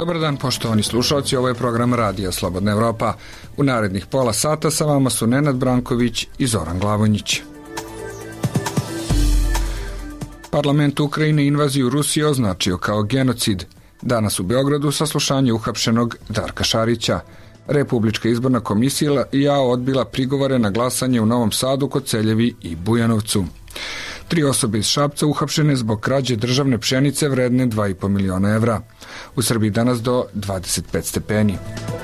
Dobar dan, poštovani slušalci, ovo je program Radija Slobodna Evropa. U narednih pola sata sa vama su Nenad Branković i Zoran Glavonjić. Parlament Ukrajine invaziju Rusije označio kao genocid. Danas u Beogradu saslušanje uhapšenog Darka Šarića. Republička izborna komisija odbila prigovore na glasanje u Novom Sadu, Koceljevi i Bujanovcu. 3 osobe iz Šapca uhapšene zbog krađe državne pšenice vredne 2,5 miliona evra. U Srbiji danas do 25 stepeni.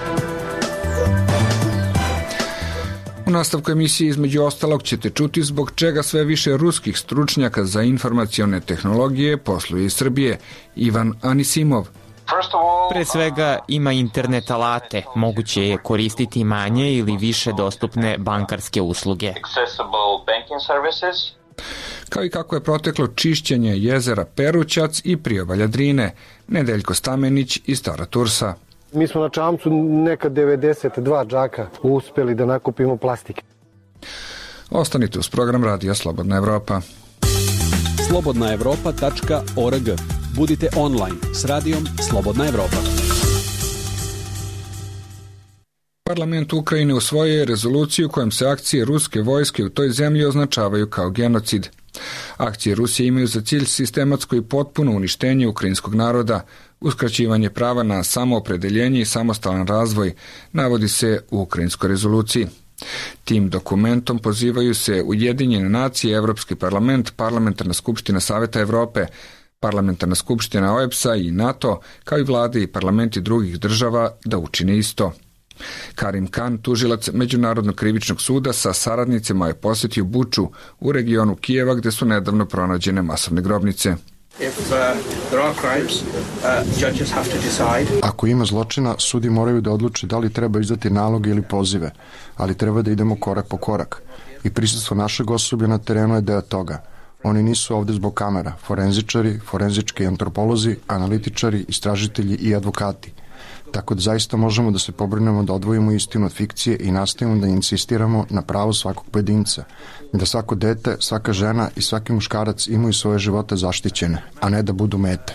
U nastavku emisije između ostalog ćete čuti zbog čega sve više ruskih stručnjaka za informacione tehnologije posluje iz Srbije. Ivan Anisimov. Pre svega ima internet alate, moguće je koristiti manje ili više dostupne bankarske usluge. Kao i kako je proteklo čišćenje jezera Perućac i priobalja Drine. Nedeljko Stamenić iz Stara Tursa. Mi smo na čamcu neka 92 džaka uspeli da nakupimo plastike. Ostanite uz program Radija Slobodna Evropa. slobodnaevropa.org. Budite online s radijom Slobodna Evropa. Parlament Ukrajine usvojio je rezoluciju kojom se akcije ruske vojske u toj zemlji označavaju kao genocid. Akcije Rusije imaju za cilj sistematsko i potpuno uništenje ukrajinskog naroda, uskraćivanje prava na samoopredeljenje i samostalan razvoj, navodi se u ukrajinskoj rezoluciji. Tim dokumentom pozivaju se Ujedinjene nacije, Evropski parlament, Parlamentarna skupština Saveta Evrope, Parlamentarna skupština OEBS-a i NATO, kao i vlade i parlamenti drugih država da učine isto. Karim Khan, tužilac Međunarodnog krivičnog suda sa saradnicima, je posjetio Buču u regionu Kijeva gdje su nedavno pronađene masovne grobnice. Ako ima zločina, sudi moraju da odluče da li treba izdati naloge ili pozive, ali treba da idemo korak po korak. I prisustvo našeg osoblja na terenu je deo toga. Oni nisu ovde zbog kamera, forenzičari, forenzički antropolozi, analitičari, istražitelji i advokati. Tako da zaista možemo da se pobrinemo da odvojimo istinu od fikcije i nastavimo da insistiramo na pravo svakog pojedinca, da svako dete, svaka žena i svaki muškarac imaju svoje živote zaštićene, a ne da budu mete.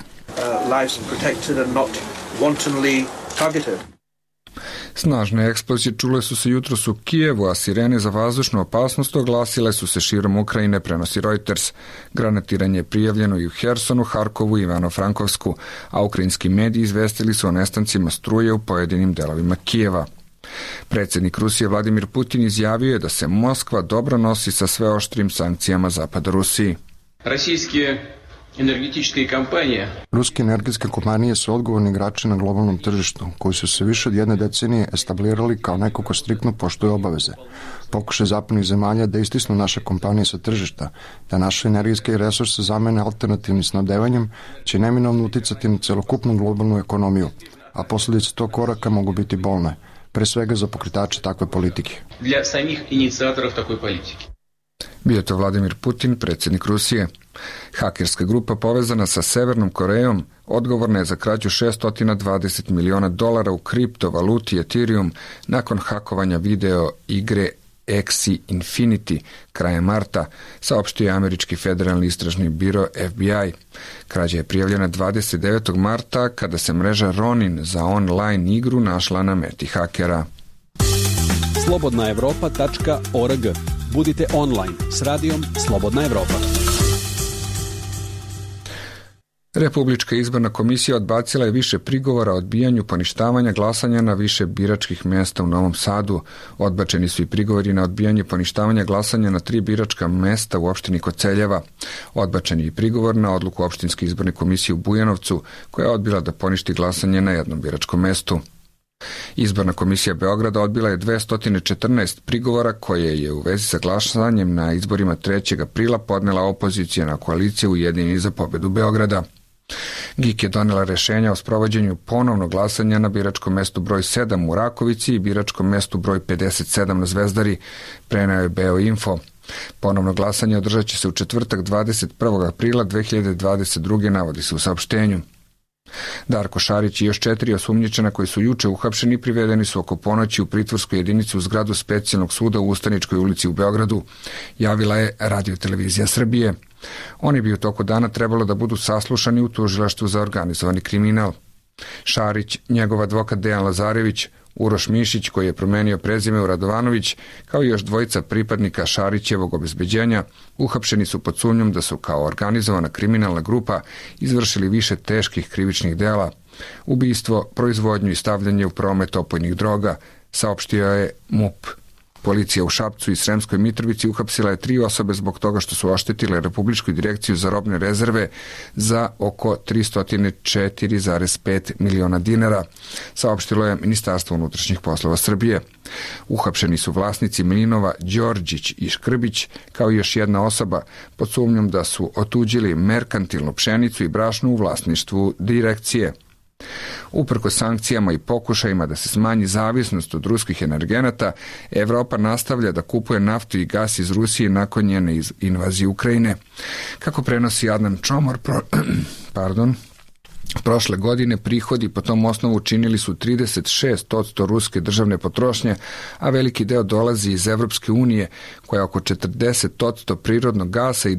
Snažne eksplozije čule su se jutros u Kijevu, a sirene za vazdušnu opasnost oglasile su se širom Ukrajine, prenosi Reuters. Granatiranje je prijavljeno i u Hersonu, Harkovu i Ivano-Frankovsku, a ukrajinski mediji izvestili su o nestancima struje u pojedinim delovima Kijeva. Predsjednik Rusije Vladimir Putin izjavio je da se Moskva dobro nosi sa sve oštrim sankcijama Zapada Rusiji. Ruske energetske kompanije su odgovorni igrači na globalnom tržištu, koji su se više od jedne decenije establirali kao neko ko striktno poštuje obaveze. Pokušaj zapadnih zemalja da istisnu naše kompanije sa tržišta, da naše energetske resurse zamene alternativnim snabdevanjem, će neminovno uticati na celokupnu globalnu ekonomiju, a posljedice tog koraka mogu biti bolne, pre svega za pokretače takve politike. Для самих инициаторов такой политики. Bio to Vladimir Putin, predsjednik Rusije. Hakerska grupa povezana sa Severnom Korejom odgovorna je za krađu $620 miliona u kriptovaluti Ethereum nakon hakovanja video igre Axie Infinity krajem marta, saopštio je američki federalni istražni biro FBI. Krađa je prijavljena 29. marta kada se mreža Ronin za online igru našla na meti hakera. slobodnaevropa.org. Budite online s radijom Slobodna Evropa. Republička izborna komisija odbacila je više prigovora o odbijanju poništavanja glasanja na više biračkih mjesta u Novom Sadu. Odbačeni su i prigovori na odbijanje poništavanja glasanja na 3 biračka mjesta u opštini Koceljeva. Odbačen je i prigovor na odluku opštinske izborne komisije u Bujanovcu, koja je odbila da poništi glasanje na jednom biračkom mjestu. Izborna komisija Beograda odbila je 214 prigovora koje je u vezi sa glasanjem na izborima 3. aprila podnela opozicijna koalicija Ujedinjeni za pobedu Beograda. GIK je donela rešenja o sprovođenju ponovnog glasanja na biračkom mestu broj 7 u Rakovici i biračkom mestu broj 57 na Zvezdari, preneo je Beoinfo. Ponovno glasanje održat će se u četvrtak 21. aprila 2022. navodi se u saopštenju. Darko Šarić i još 4 osumnjičena koji su juče uhapšeni privedeni su oko ponoći u pritvorsku jedinicu u zgradu Specijalnog suda u Ustaničkoj ulici u Beogradu, javila je Radio-televizija Srbije. Oni bi u toku dana trebalo da budu saslušani u tužilaštvu za organizovani kriminal. Šarić, njegov advokat Dejan Lazarević, Uroš Mišić, koji je promenio prezime u Radovanović, kao i još dvojica pripadnika Šarićevog obezbeđenja, uhapšeni su pod sumnjom da su kao organizovana kriminalna grupa izvršili više teških krivičnih dela: ubistvo, proizvodnju i stavljanje u promet opojnih droga, saopštio je MUP. Policija u Šapcu i Sremskoj Mitrovici uhapsila je 3 osobe zbog toga što su oštetile Republičku direkciju za robne rezerve za oko 304,5 miliona dinara, saopštilo je Ministarstvo unutrašnjih poslova Srbije. Uhapšeni su vlasnici mlinova Đorđić i Škrbić, kao i još jedna osoba pod sumnjom da su otuđili merkantilnu pšenicu i brašnu u vlasništvu direkcije. Uprkos sankcijama i pokušajima da se smanji zavisnost od ruskih energenata, Evropa nastavlja da kupuje naftu i gas iz Rusije nakon njene invazije Ukrajine. Kako prenosi Adnan Čomor, prošle godine prihodi po tom osnovu činili su 36% ruske državne potrošnje, a veliki deo dolazi iz Evropske unije, koja oko 40% prirodnog gasa i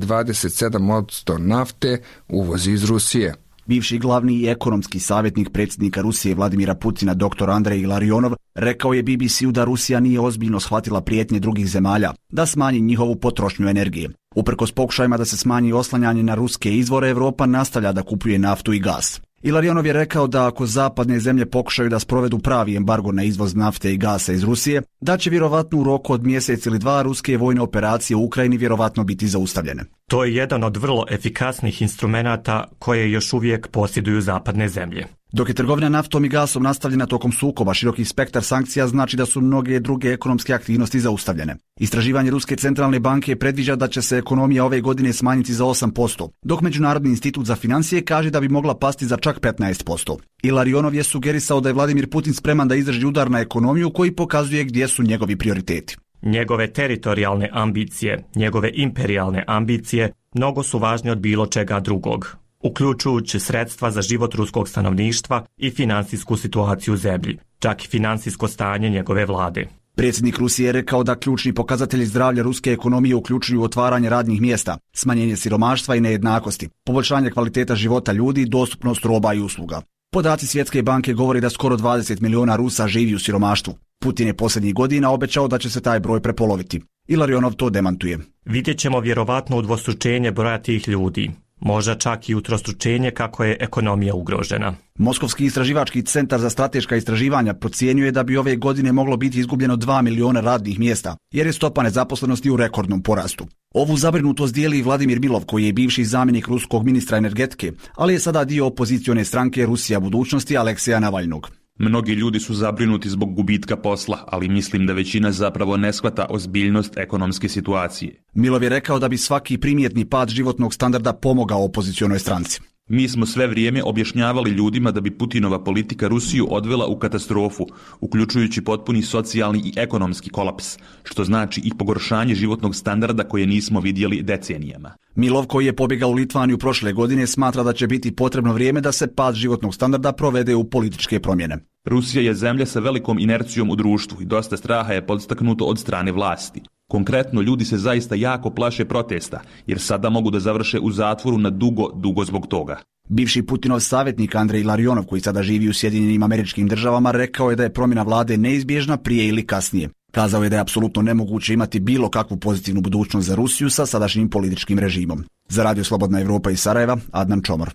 27% nafte uvozi iz Rusije. Bivši glavni i ekonomski savjetnik predsjednika Rusije Vladimira Putina dr. Andrej Ilarionov rekao je BBC-u da Rusija nije ozbiljno shvatila prijetnje drugih zemalja da smanji njihovu potrošnju energije. Uprkos pokušajima da se smanji oslanjanje na ruske izvore, Evropa nastavlja da kupuje naftu i gas. Ilarionov je rekao da ako zapadne zemlje pokušaju da sprovedu pravi embargo na izvoz nafte i gasa iz Rusije, da će vjerovatno u roku od mjesec ili 2 ruske vojne operacije u Ukrajini vjerovatno biti zaustavljene. To je jedan od vrlo efikasnih instrumenata koje još uvijek posjeduju zapadne zemlje. Dok je trgovina naftom i gasom nastavljena tokom sukoba, široki spektar sankcija znači da su mnoge druge ekonomske aktivnosti zaustavljene. Istraživanje Ruske centralne banke predviđa da će se ekonomija ove godine smanjiti za 8%, dok Međunarodni institut za financije kaže da bi mogla pasti za čak 15%. Ilarionov je sugerisao da je Vladimir Putin spreman da izdrži udar na ekonomiju koji pokazuje gdje su njegovi prioriteti. Njegove teritorijalne ambicije, njegove imperijalne ambicije mnogo su važnije od bilo čega drugog, uključujući sredstva za život ruskog stanovništva i finansijsku situaciju u zemlji, čak i finansijsko stanje njegove vlade. Predsjednik Rusije je rekao da ključni pokazatelji zdravlja ruske ekonomije uključuju otvaranje radnih mjesta, smanjenje siromaštva i nejednakosti, poboljšanje kvaliteta života ljudi i dostupnost roba i usluga. Podaci Svjetske banke govori da skoro 20 miliona Rusa živi u siromaštvu. Putin je posljednjih godina obećao da će se taj broj prepoloviti. Ilarionov to demantuje. Vidjet ćemo vjerovatno udvostručenje broja tih ljudi. Možda čak i utrostručenje kako je ekonomija ugrožena. Moskovski istraživački centar za strateška istraživanja procjenjuje da bi ove godine moglo biti izgubljeno 2 miliona radnih mjesta, jer je stopa nezaposlenosti u rekordnom porastu. Ovu zabrinutost dijeli i Vladimir Milov, koji je bivši zamjenik ruskog ministra energetike, ali je sada dio opozicione stranke Rusija budućnosti Alekseja Navalnog. Mnogi ljudi su zabrinuti zbog gubitka posla, ali mislim da većina zapravo ne shvata ozbiljnost ekonomske situacije. Milov je rekao da bi svaki primjetni pad životnog standarda pomogao opozicionoj stranci. Mi smo sve vrijeme objašnjavali ljudima da bi Putinova politika Rusiju odvela u katastrofu, uključujući potpuni socijalni i ekonomski kolaps, što znači i pogoršanje životnog standarda koje nismo vidjeli decenijama. Milov, koji je pobjegao u Litvaniju prošle godine, smatra da će biti potrebno vrijeme da se pad životnog standarda provede u političke promjene. Rusija je zemlja sa velikom inercijom u društvu i dosta straha je podstaknuto od strane vlasti. Konkretno, ljudi se zaista jako plaše protesta, jer sada mogu da završe u zatvoru na dugo zbog toga. Bivši Putinov savjetnik Andrej Ilarionov, koji sada živi u Sjedinjenim Američkim Državama, rekao je da je promjena vlade neizbježna prije ili kasnije. Kazao je da je apsolutno nemoguće imati bilo kakvu pozitivnu budućnost za Rusiju sa sadašnjim političkim režimom. Za Radio Slobodna Evropa iz Sarajeva, Adnan Čomor.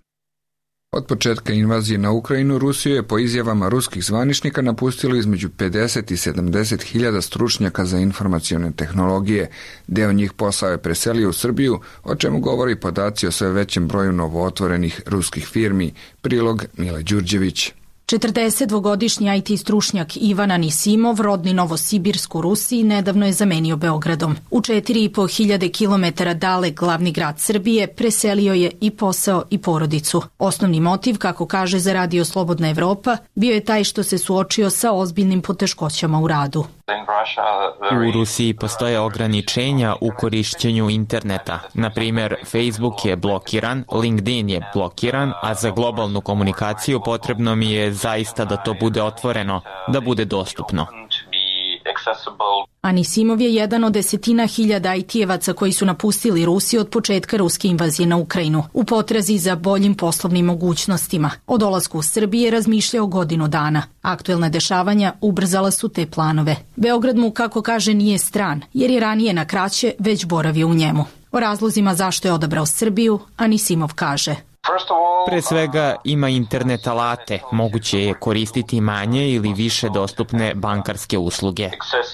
Od početka invazije na Ukrajinu, Rusiju je po izjavama ruskih zvaničnika napustilo između 50 i 70 hiljada stručnjaka za informacione tehnologije. Deo njih posao je preselio u Srbiju, o čemu govori podaci o sve većem broju novootvorenih ruskih firmi. Prilog Mile Đurđević. 42-godišnji IT stručnjak Ivan Anisimov, rodni Novosibirsk u Rusiji, nedavno je zamenio Beogradom. U 4.500 kilometara dalek glavni grad Srbije preselio je i posao i porodicu. Osnovni motiv, kako kaže za Radio Slobodna Evropa, bio je taj što se suočio sa ozbiljnim poteškoćama u radu. U Rusiji postoje ograničenja u korišćenju interneta. Na primjer, Facebook je blokiran, LinkedIn je blokiran, a za globalnu komunikaciju potrebno mi je zaista da to bude otvoreno, da bude dostupno. Anisimov je jedan od 10.000 IT-evaca koji su napustili Rusiju od početka ruske invazije na Ukrajinu, u potrazi za boljim poslovnim mogućnostima. O dolasku u Srbije razmišljao godinu dana. Aktuelne dešavanja ubrzala su te planove. Beograd mu, kako kaže, nije stran, jer je ranije na kraće već boravio u njemu. O razlozima zašto je odabrao Srbiju, Anisimov kaže: Pre svega ima internet alate, moguće je koristiti manje ili više dostupne bankarske usluge.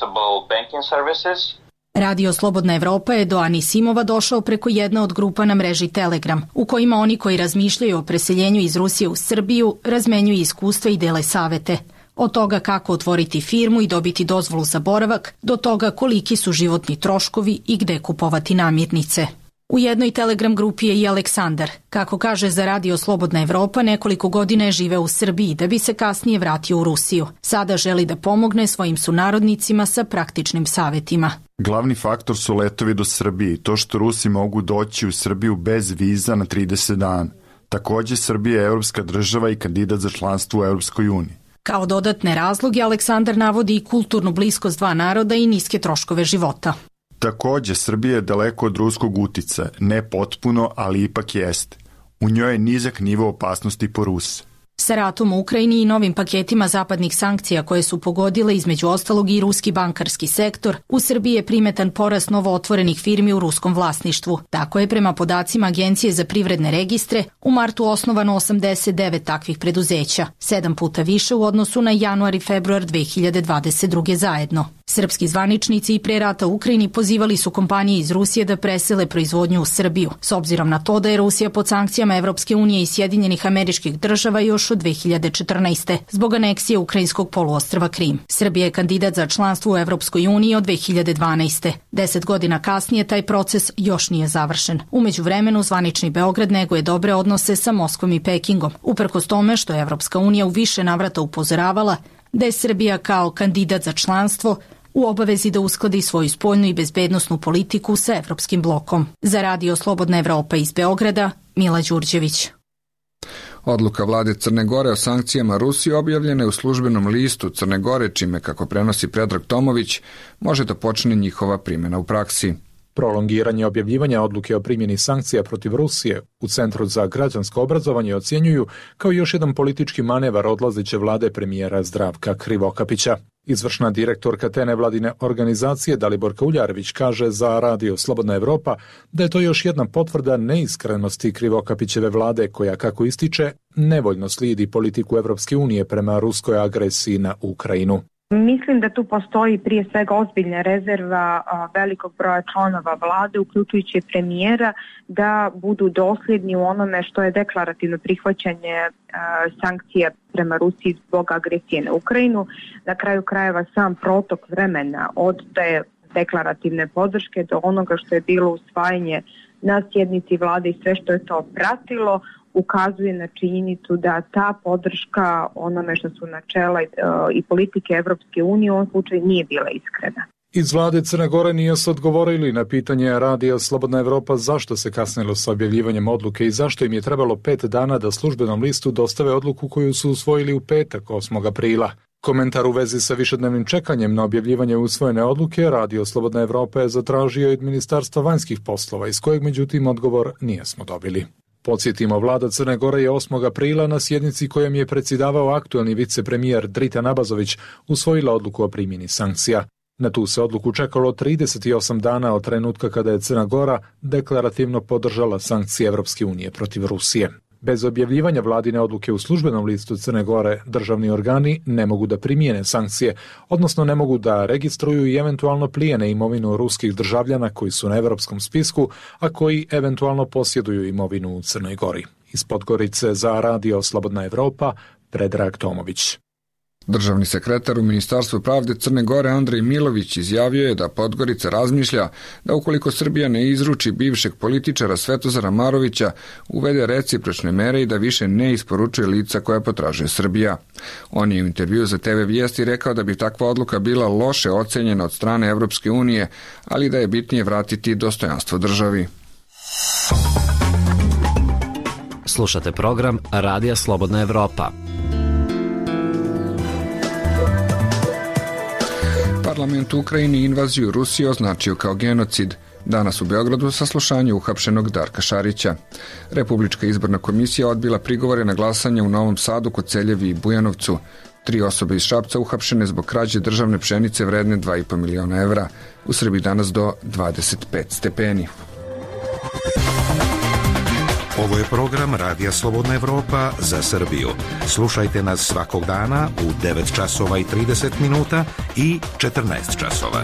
Radio Slobodna Evropa je do Anisimova došao preko jedne od grupa na mreži Telegram, u kojima oni koji razmišljaju o preseljenju iz Rusije u Srbiju razmenjuju iskustva i dele savete. Od toga kako otvoriti firmu i dobiti dozvolu za boravak, do toga koliki su životni troškovi i gde kupovati namirnice. U jednoj Telegram grupi je i Aleksandar. Kako kaže za Radio Slobodna Evropa, nekoliko godina je živeo u Srbiji da bi se kasnije vratio u Rusiju. Sada želi da pomogne svojim sunarodnicima sa praktičnim savetima. Glavni faktor su letovi do Srbije i to što Rusi mogu doći u Srbiju bez viza na 30 dana. Takođe, Srbija je evropska država i kandidat za članstvo u Evropskoj uniji. Kao dodatne razloge, Aleksandar navodi i kulturnu bliskost dva naroda i niske troškove života. Takođe, Srbija je daleko od ruskog uticaja, ne potpuno, ali ipak jeste. U njoj je nizak nivo opasnosti po Ruse. Sa ratom u Ukrajini i novim paketima zapadnih sankcija koje su pogodile između ostalog i ruski bankarski sektor, u Srbiji je primetan porast novo otvorenih firmi u ruskom vlasništvu. Tako je prema podacima Agencije za privredne registre u martu osnovano 89 takvih preduzeća, 7 puta više u odnosu na januar i februar 2022. zajedno. Srpski zvaničnici i pre rata u Ukrajini pozivali su kompanije iz Rusije da presele proizvodnju u Srbiju, s obzirom na to da je Rusija pod sankcijama Evropske unije i Sjedinjenih Američkih Država još od 2014. zbog aneksije ukrajinskog poluostrva Krim. Srbija je kandidat za članstvo u Evropskoj uniji od 2012. 10 godina kasnije taj proces još nije završen. Umeđu vremenu zvanični Beograd neguje dobre odnose sa Moskvom i Pekingom, uprkos tome što je Evropska unija u više navrata upozoravala da je Srbija kao kandidat za članstvo u obavezi da uskladi svoju spoljnu i bezbednosnu politiku sa evropskim blokom. Za Radio Slobodna Evropa iz Beograda, Mila Đurđević. Odluka vlade Crne Gore o sankcijama Rusije objavljena je u službenom listu Crne Gore, čime, kako prenosi Predrag Tomović, može da počne njihova primjena u praksi. Prolongiranje objavljivanja odluke o primjeni sankcija protiv Rusije u Centru za građansko obrazovanje ocjenjuju kao još jedan politički manevar odlazeće vlade premijera Zdravka Krivokapića. Izvršna direktorka te nevladine organizacije Daliborka Uljarević kaže za Radio Slobodna Evropa da je to još jedna potvrda neiskrenosti Krivokapićeve vlade koja, kako ističe, nevoljno slijedi politiku Evropske unije prema ruskoj agresiji na Ukrajinu. Mislim da tu postoji prije svega ozbiljna rezerva velikog broja članova vlade, uključujući premijera, da budu dosljedni u onome što je deklarativno prihvaćanje sankcija prema Rusiji zbog agresije na Ukrajinu. Na kraju krajeva sam protok vremena od te deklarativne podrške do onoga što je bilo usvajanje na sjednici vlade i sve što je to pratilo, ukazuje na činjenicu da ta podrška onome što su načela i politike Evropske unije u ovom slučaju nije bila iskrena. Iz vlade Crne Gore nije se odgovorili na pitanje Radija Slobodna Evropa zašto se kasnilo sa objavljivanjem odluke i zašto im je trebalo 5 dana da službenom listu dostave odluku koju su usvojili u petak 8. aprila. Komentar u vezi sa višednevnim čekanjem na objavljivanje usvojene odluke Radio Slobodna Evropa je zatražio od Ministarstva vanjskih poslova, iz kojeg međutim odgovor nijesmo dobili. Podsjetimo, vlada Crne Gore je 8. aprila na sjednici kojom je predsjedavao aktuelni vicepremijer Dritan Abazović usvojila odluku o primjeni sankcija. Na tu se odluku čekalo 38 dana od trenutka kada je Crna Gora deklarativno podržala sankcije Evropske unije protiv Rusije. Bez objavljivanja vladine odluke u službenom listu Crne Gore, državni organi ne mogu da primijene sankcije, odnosno ne mogu da registruju i eventualno plijene imovinu ruskih državljana koji su na evropskom spisku, a koji eventualno posjeduju imovinu u Crnoj Gori. Iz Podgorice za Radio Slobodna Evropa, Predrag Tomović. Državni sekretar u Ministarstvu pravde Crne Gore Andrej Milović izjavio je da Podgorica razmišlja da ukoliko Srbija ne izruči bivšeg političara Svetozara Marovića, uvede recipročne mere i da više ne isporučuje lica koja potražuje Srbija. On je u intervju za TV Vijesti rekao da bi takva odluka bila loše ocenjena od strane Evropske unije, ali da je bitnije vratiti dostojanstvo državi. Slušate program Radija Slobodna Evropa. Parlament u Ukrajini invaziju Rusije označio kao genocid. Danas u Beogradu saslušanje uhapšenog Darka Šarića. Republička izborna komisija odbila prigovore na glasanje u Novom Sadu, Koceljevi i Bujanovcu. 3 osobe iz Šapca uhapšene zbog krađe državne pšenice vredne 2,5 miliona evra. U Srbiji danas do 25 stepeni. Ovo je program Radija Slobodna Evropa za Srbiju. Slušajte nas svakog dana u 9 časova i 30 minuta i 14 časova.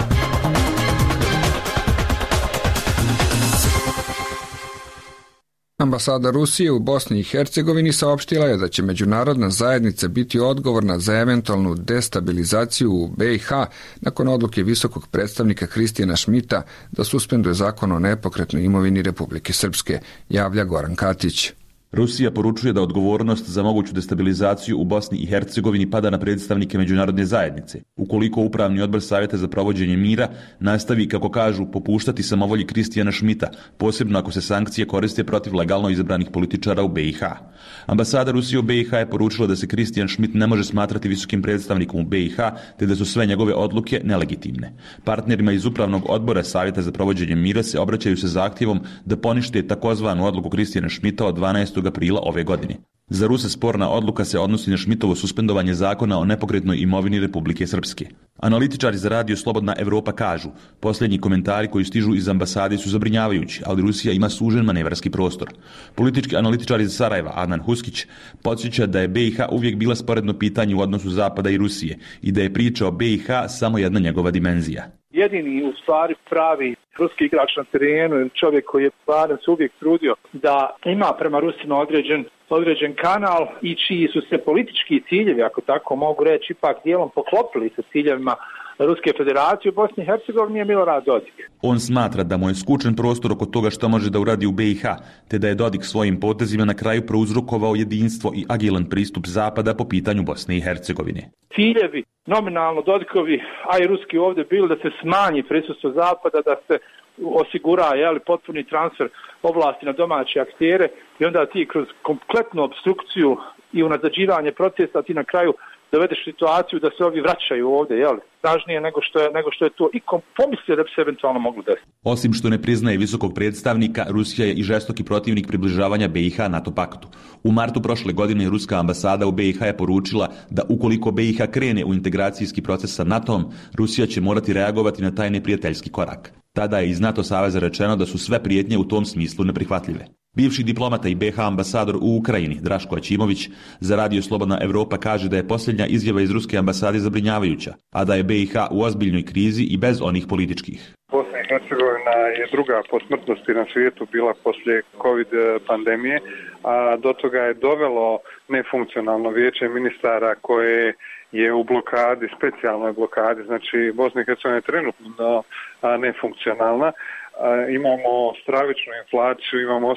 Ambasada Rusije u Bosni i Hercegovini saopštila je da će međunarodna zajednica biti odgovorna za eventualnu destabilizaciju u BiH nakon odluke visokog predstavnika Kristijana Šmita da suspenduje zakon o nepokretnoj imovini Republike Srpske, javlja Goran Katić. Rusija poručuje da odgovornost za moguću destabilizaciju u Bosni i Hercegovini pada na predstavnike međunarodne zajednice, ukoliko Upravni odbor Savjeta za provođenje mira nastavi, kako kažu, popuštati samovolji Kristijana Šmita, posebno ako se sankcije koriste protiv legalno izabranih političara u BiH. Ambasada Rusije u BiH je poručila da se Kristijan Šmit ne može smatrati visokim predstavnikom u BiH, te da su sve njegove odluke nelegitimne. Partnerima iz Upravnog odbora Savjeta za provođenje mira se obraćaju sa zahtjevom da ponište takozvanu odluku Kristijana Šmita od 12. aprila ove godine. Za Ruse sporna odluka se odnosi na Šmitovo suspendovanje zakona o nepokretnoj imovini Republike Srpske. Analitičari za Radio Slobodna Evropa kažu, posljednji komentari koji stižu iz ambasade su zabrinjavajući, ali Rusija ima sužen manevarski prostor. Politički analitičar iz Sarajeva, Adnan Huskić, podsjeća da je BiH uvijek bila sporedno pitanje u odnosu Zapada i Rusije i da je priča o BiH samo jedna njegova dimenzija. Jedini u stvari pravi ruski igrač na terenu, čovjek koji je barem se uvijek trudio da ima prema Rusima određen kanal i čiji su se politički ciljevi, ako tako mogu reći, ipak dijelom poklopili sa ciljevima Ruske federacije u Bosni i Hercegovini je Milorad Dodik. On smatra da mu je skučen prostor oko toga što može da uradi u BiH, te da je Dodik svojim potezima na kraju prouzrokovao jedinstvo i agilan pristup Zapada po pitanju Bosne i Hercegovine. Ciljevi nominalno Dodikovi, a i ruski ovdje bili da se smanji prisustvo Zapada, da se osigura potpuni transfer ovlasti na domaće aktere i onda ti kroz kompletnu obstrukciju i unazađivanje procesa ti na kraju dovedeš situaciju da se ovi vraćaju ovdje, snažnije nego što je to i pomislio da bi se eventualno moglo desiti. Osim što ne priznaje visokog predstavnika, Rusija je i žestoki protivnik približavanja BiH NATO paktu. U martu prošle godine Ruska ambasada u BiH je poručila da ukoliko BiH krene u integracijski proces sa NATO-om, Rusija će morati reagovati na taj neprijateljski korak. Tada je iz NATO saveza rečeno da su sve prijetnje u tom smislu neprihvatljive. Bivši diplomata i BiH ambasador u Ukrajini, Draško Aćimović, za Radio Slobodna Evropa kaže da je posljednja izjava iz Ruske ambasade zabrinjavajuća, a da je BiH u ozbiljnoj krizi i bez onih političkih. Bosna i Hercegovina je druga po smrtnosti na svijetu bila poslije COVID pandemije, a do toga je dovelo nefunkcionalno vijeće ministara koje je u blokadi, specijalnoj blokadi, znači Bosna i Hercegovina je trenutno nefunkcionalna. Imamo stravičnu inflaciju, imamo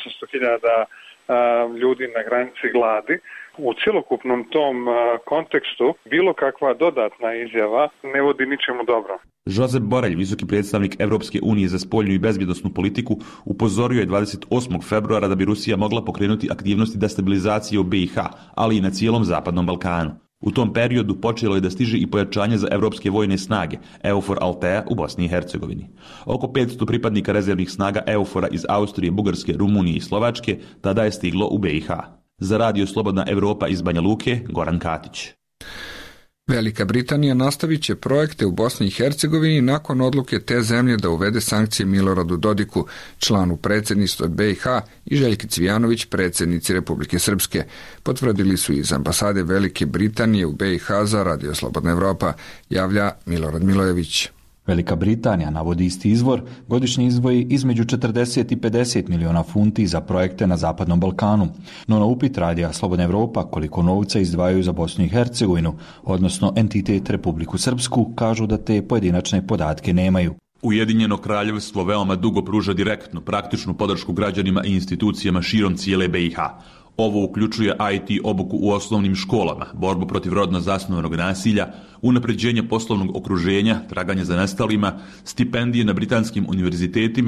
800.000 ljudi na granici gladi. U cjelokupnom tom kontekstu bilo kakva dodatna izjava ne vodi ničemu dobro. Josep Borelj, visoki predstavnik Evropske unije za spoljnu i bezbjednosnu politiku, upozorio je 28. februara da bi Rusija mogla pokrenuti aktivnosti destabilizacije u BiH, ali i na cijelom Zapadnom Balkanu. U tom periodu počelo je da stiže i pojačanje za evropske vojne snage EUFOR Altea u Bosni i Hercegovini. Oko 500 pripadnika rezervnih snaga EUFOR-a iz Austrije, Bugarske, Rumunije i Slovačke tada je stiglo u BiH. Za Radio Slobodna Evropa iz Banja Luke, Goran Katić. Velika Britanija nastavit će projekte u Bosni i Hercegovini nakon odluke te zemlje da uvede sankcije Miloradu Dodiku, članu predsjedništva BiH, i Željki Cvijanović, predsjednici Republike Srpske. Potvrdili su iz ambasade Velike Britanije u BiH za Radio Slobodna Evropa, javlja Milorad Milojević. Velika Britanija, navodi isti izvor, godišnje izdvoji između 40 i 50 miliona funti za projekte na Zapadnom Balkanu. No na upit Radija Slobodna Evropa koliko novca izdvajaju za Bosnu i Hercegovinu, odnosno entitet Republiku Srpsku, kažu da te pojedinačne podatke nemaju. Ujedinjeno kraljevstvo veoma dugo pruža direktnu, praktičnu podršku građanima i institucijama širom cijele BiH. Ovo uključuje IT obuku u osnovnim školama, borbu protiv rodno zasnovanog nasilja, unapređenje poslovnog okruženja, traganje za nestalima, stipendije na britanskim univerzitetima,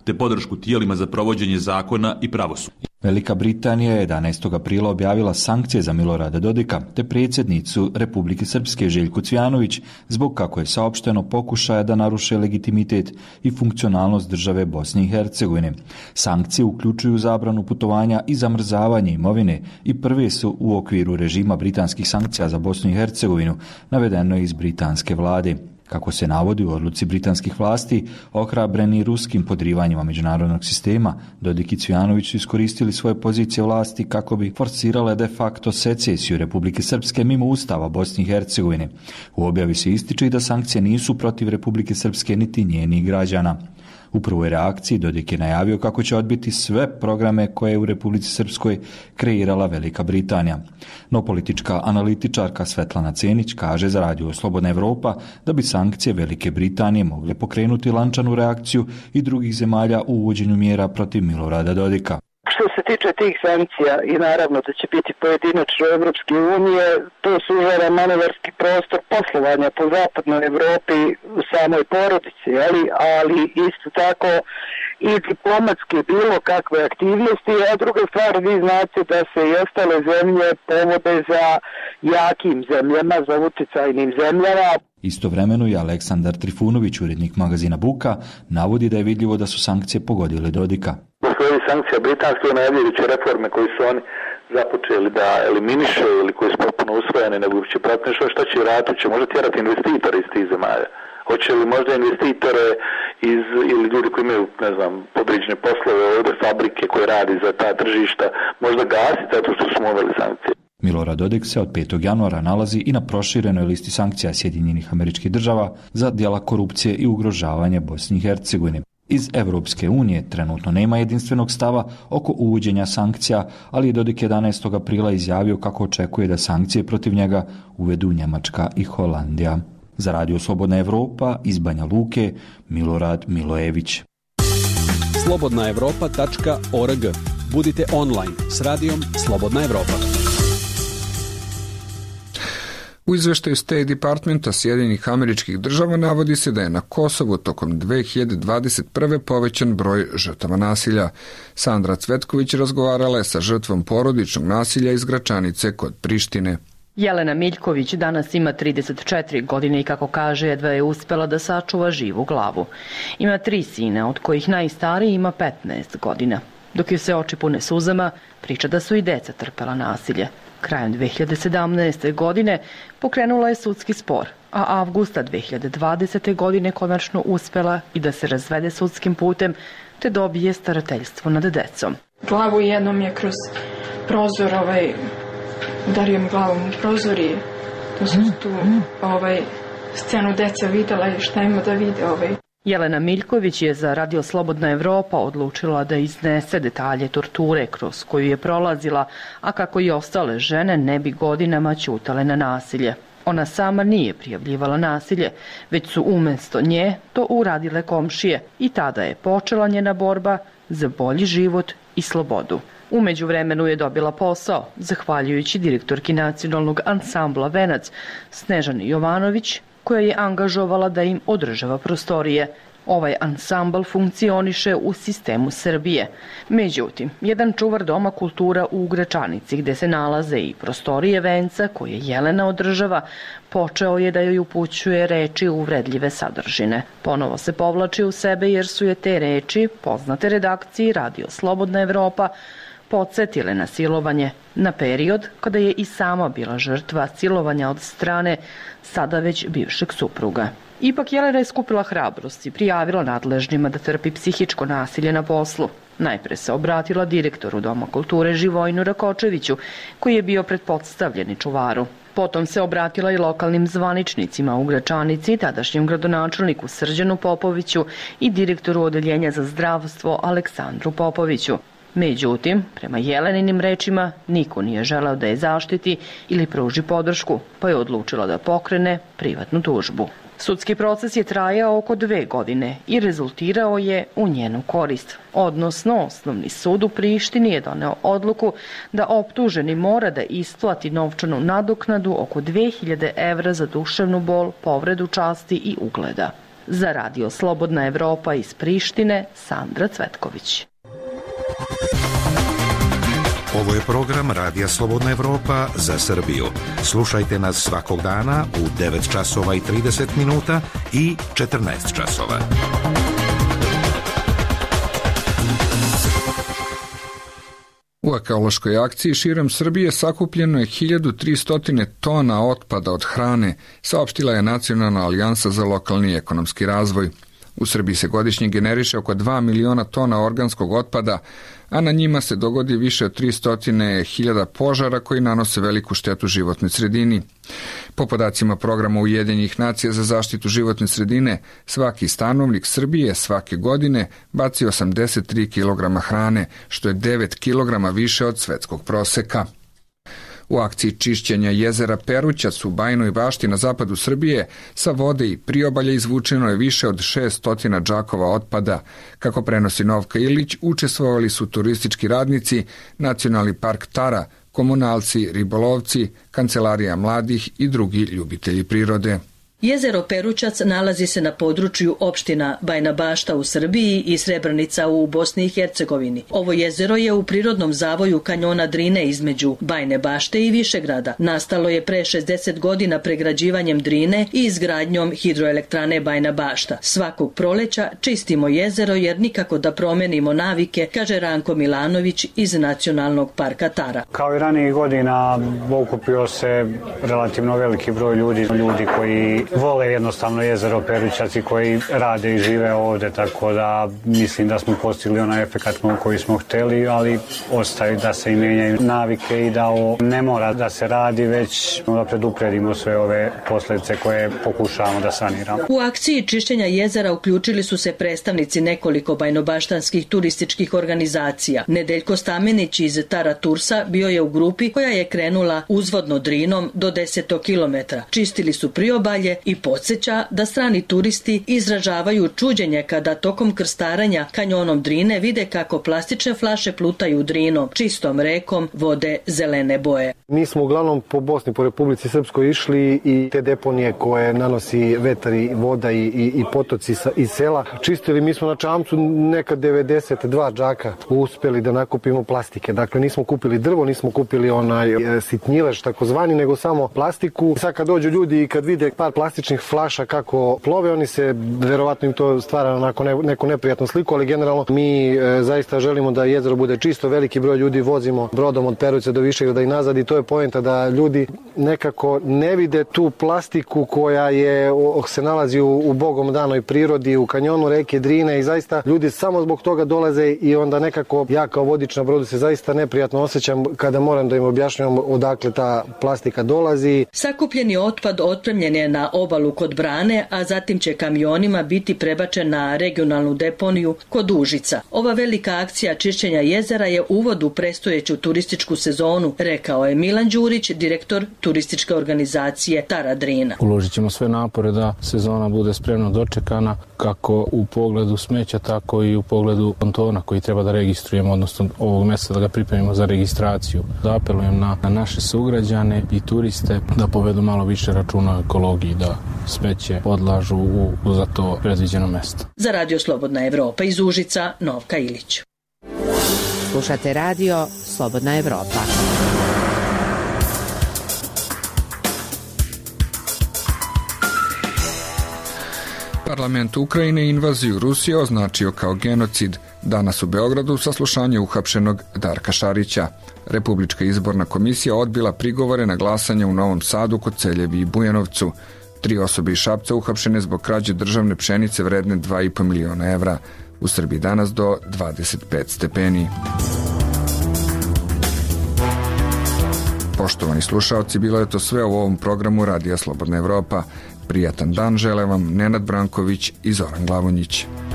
te podršku tijelima za provođenje zakona i pravosuđa. Velika Britanija je 11. aprila objavila sankcije za Milorada Dodika te predsjednicu Republike Srpske Željku Cvijanović zbog, kako je saopšteno, pokušaja da naruše legitimitet i funkcionalnost države Bosne i Hercegovine. Sankcije uključuju zabranu putovanja i zamrzavanje imovine i prve su u okviru režima britanskih sankcija za Bosnu i Hercegovinu, navedeno je iz britanske vlade. Kako se navodi u odluci britanskih vlasti, ohrabreni ruskim podrivanjima međunarodnog sistema, Dodik i Cvijanović su iskoristili svoje pozicije vlasti kako bi forsirale de facto secesiju Republike Srpske mimo Ustava Bosne i Hercegovine. U objavi se ističe i da sankcije nisu protiv Republike Srpske niti njenih građana. U prvoj reakciji Dodik je najavio kako će odbiti sve programe koje je u Republici Srpskoj kreirala Velika Britanija. No politička analitičarka Svetlana Cenić kaže za Radio Slobodna Evropa da bi sankcije Velike Britanije mogle pokrenuti lančanu reakciju i drugih zemalja u uvođenju mjera protiv Milorada Dodika. Što se tiče tih sankcija i naravno da će biti pojedinačno Evropske unije, to sužava manevarski prostor poslovanja po zapadnoj Evropi u samoj porodici, ali isto tako i diplomatske bilo kakve aktivnosti, a druga stvar, vi znate da se i ostale zemlje povode za jakim zemljama, za utjecajnim zemljama. Istovremeno i Aleksandar Trifunović, urednik magazina Buka, navodi da je vidljivo da su sankcije pogodile Dodika. Postoji sankcija britanske najavljujuće reforme koje su oni započeli da eliminiše ili koje su potpuno usvojene, nego će pratiti nešto što će raditi, će možda tjerati investitore iz tih zemalja. Hoće li možda investitore ili ljudi koji imaju, ne znam, podređene poslove ovdje, fabrike koje radi za ta tržišta, možda gasiti zato što smo uveli sankcije. Milorad Dodik se od 5. januara nalazi i na proširenoj listi sankcija Sjedinjenih Američkih Država za djela korupcije i ugrožavanje Bosne i Hercegovine. Iz Evropske unije trenutno nema jedinstvenog stava oko uvođenja sankcija, ali je Dodik 11. aprila izjavio kako očekuje da sankcije protiv njega uvedu Njemačka i Holandija. Za Radio Slobodna Evropa iz Banja Luke, Milorad Milojević. slobodnaevropa.org. Budite online s radijom Slobodna Evropa. U izveštaju State Departmenta Sjedinjenih Američkih Država navodi se da je na Kosovu tokom 2021. povećan broj žrtava nasilja. Sandra Cvetković razgovarala je sa žrtvom porodičnog nasilja iz Gračanice kod Prištine. Jelena Miljković danas ima 34 godine i, kako kaže, jedva je uspela da sačuva živu glavu. Ima 3 sina, od kojih najstariji ima 15 godina. Dok joj se oči pune suzama, priča da su i deca trpela nasilje. Krajem 2017. godine pokrenula je sudski spor, a avgusta 2020. godine konačno uspela i da se razvede sudskim putem te dobije starateljstvo nad decom. Glavu jednom je kroz prozor, udario mi glavom u prozor i tu su scenu deca videla i šta ima da vide. Jelena Miljković je za Radio Slobodna Evropa odlučila da iznese detalje torture kroz koju je prolazila, a kako i ostale žene ne bi godinama ćutale na nasilje. Ona sama nije prijavljivala nasilje, već su umjesto nje to uradile komšije i tada je počela njena borba za bolji život i slobodu. U međuvremenu je dobila posao, zahvaljujući direktorki nacionalnog ansambla Venac, Snežani Jovanović, koja je angažovala da im održava prostorije. Ovaj ansambl funkcioniše u sistemu Srbije. Međutim, jedan čuvar Doma kultura u Gračanici, gde se nalaze i prostorije Venca koje Jelena održava, počeo je da joj upućuje reči uvredljive sadržine. Ponovo se povlači u sebe jer su je te reči, poznate redakciji Radio Slobodna Evropa, podsjetile na silovanje, na period kada je i sama bila žrtva silovanja od strane sada već bivšeg supruga. Ipak Jelena je skupila hrabrost i prijavila nadležnjima da trpi psihičko nasilje na poslu. Najpre se obratila direktoru Doma kulture Živojinu Rakočeviću, koji je bio pretpostavljeni čuvaru. Potom se obratila i lokalnim zvaničnicima u Gračanici, tadašnjem gradonačelniku Srđanu Popoviću i direktoru Odeljenja za zdravstvo Aleksandru Popoviću. Međutim, prema Jeleninim rečima, niko nije želeo da je zaštiti ili pruži podršku, pa je odlučila da pokrene privatnu tužbu. Sudski proces je trajao oko 2 godine i rezultirao je u njenu korist. Odnosno, Osnovni sud u Prištini je doneo odluku da optuženi mora da isplati novčanu nadoknadu oko 2000 evra za duševnu bol, povredu časti i ugleda. Za Radio Slobodna Evropa iz Prištine, Sandra Cvetković. Ovo je program Radija Slobodna Evropa za Srbiju. Slušajte nas svakog dana u 9 časova i 30 minuta i 14 časova. U ekološkoj akciji širom Srbije sakupljeno je 1300 tona otpada od hrane, saopštila je Nacionalna alijansa za lokalni i ekonomski razvoj. U Srbiji se godišnje generiše oko 2 miliona tona organskog otpada, a na njima se dogodi više od 300.000 požara koji nanose veliku štetu životnoj sredini. Po podacima programa Ujedinjenih nacija za zaštitu životne sredine, svaki stanovnik Srbije svake godine baci 83 kg hrane, što je 9 kg više od svetskog proseka. U akciji čišćenja jezera Perućac u Bajinoj Bašti na zapadu Srbije sa vode i priobalja izvučeno je više od 600 džakova otpada. Kako prenosi Novka Ilić, učestvovali su turistički radnici, Nacionalni park Tara, komunalci, ribolovci, Kancelarija mladih i drugi ljubitelji prirode. Jezero Perućac nalazi se na području opština Bajina Bašta u Srbiji i Srebrenica u Bosni i Hercegovini. Ovo jezero je u prirodnom zavoju kanjona Drine između Bajine Bašte i Višegrada. Nastalo je pre 60 godina pregrađivanjem Drine i izgradnjom hidroelektrane Bajina Bašta. Svakog proleća čistimo jezero jer nikako da promenimo navike, kaže Ranko Milanović iz Nacionalnog parka Tara. Kao i ranijih godina okupio se relativno veliki broj ljudi koji vole jednostavno jezero Perućac i koji rade i žive ovde, tako da mislim da smo postigli onaj efekat koji smo hteli, ali ostaje da se i menjaju navike i da ovo ne mora da se radi, već da predupredimo sve ove posljedice koje pokušavamo da saniramo. U akciji čišćenja jezera uključili su se predstavnici nekoliko bajnobaštanskih turističkih organizacija. Nedeljko Stamenić iz Tara Tursa bio je u grupi koja je krenula uzvodno Drinom do 10 km. Čistili su priobalje i podsjeća da strani turisti izražavaju čuđenje kada tokom krstarenja kanjonom Drine vide kako plastične flaše plutaju Drinom, čistom rekom vode zelene boje. Mi smo uglavnom po Bosni, po Republici Srpskoj išli i te deponije koje nanosi vetar i voda i potoci iz sela čistili. Mi smo na čamcu neka 92 džaka uspeli da nakupimo plastike. Dakle, nismo kupili drvo, nismo kupili onaj sitnjilež takozvani, nego samo plastiku. Sad kad dođu ljudi i kad vide par plastičnih flaša kako plove, oni se, verovatno im to stvara onako neku neprijatnu sliku, ali generalno mi zaista želimo da jezero bude čisto, veliki broj ljudi vozimo brodom od Peruće do Višegrada i nazad i to je poenta da ljudi nekako ne vide tu plastiku koja se nalazi u bogom danoj prirodi, u kanjonu reke Drine i zaista ljudi samo zbog toga dolaze i onda nekako ja kao vodič na brodu se zaista neprijatno osjećam kada moram da im objašnjavam odakle ta plastika dolazi. Sakupljeni otpad otpremljen je na obalu kod Brane, a zatim će kamionima biti prebačen na regionalnu deponiju kod Užica. Ova velika akcija čišćenja jezera je uvod u predstojeću turističku sezonu, rekao je Milan Đurić, direktor turističke organizacije Tara Drina. Uložit ćemo sve napore da sezona bude spremno dočekana, kako u pogledu smeća, tako i u pogledu pontona koji treba da registrujemo, odnosno ovog mjeseca da ga pripremimo za registraciju. Da apelujem na naše sugrađane i turiste da povedu malo više računa o ekologiji, da smeće odlažu u za to predviđeno mjesto. Za Radio Slobodna Evropa iz Užica, Novka Ilić. Slušate Radio Slobodna Evropa. Parlament Ukrajine invaziju Rusije označio kao genocid. Danas u Beogradu saslušanje uhapšenog Darka Šarića. Republička izborna komisija odbila prigovore na glasanje u Novom Sadu, Koceljevi i Bujanovcu. 3 osobe iz Šapca uhapšene zbog krađe državne pšenice vredne 2,5 miliona evra. U Srbiji danas do 25 stepeni. Poštovani slušaoci, bilo je to sve u ovom programu Radija Slobodna Evropa. Prijatan dan žele vam Nenad Branković i Zoran Glavonjić.